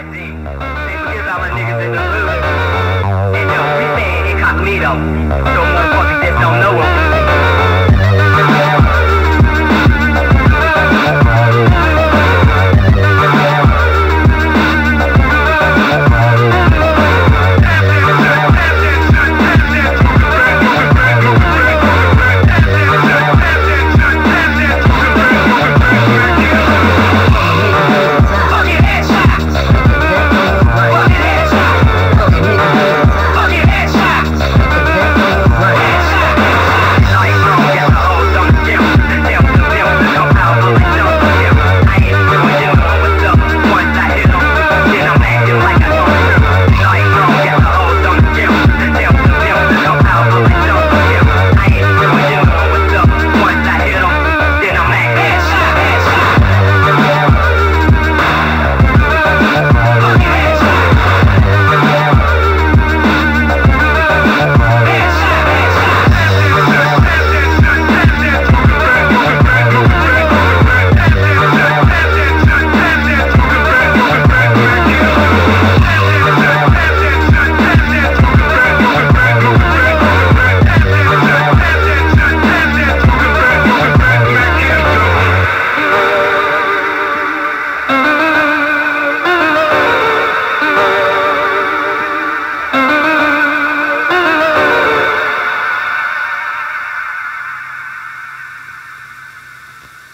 ID. They forget all my niggas in the hood. And yo, we saying incognito. So motherfuckers just don't know what